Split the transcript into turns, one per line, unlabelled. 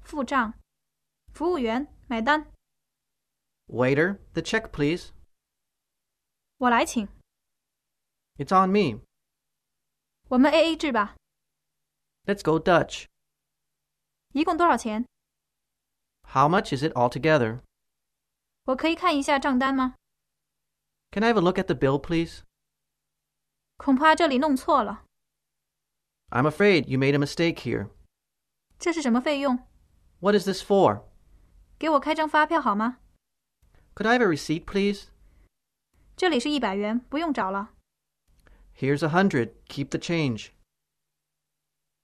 付账。服务员，买单。
Waiter, the check, please.
我来请。
It's on me.
我们 AA 制吧。
Let's go Dutch.
一共多少钱？
How much is it altogether?
我可以看一下账单吗？
Can I have a look at the bill, please?
恐怕这里弄错了。
I'm afraid you made a mistake here.
这是什么费用？
What is this for?
给我开张发票好吗？
Could I have a receipt, please?
这里是100元，不用找了。
Here's 100. Keep the change.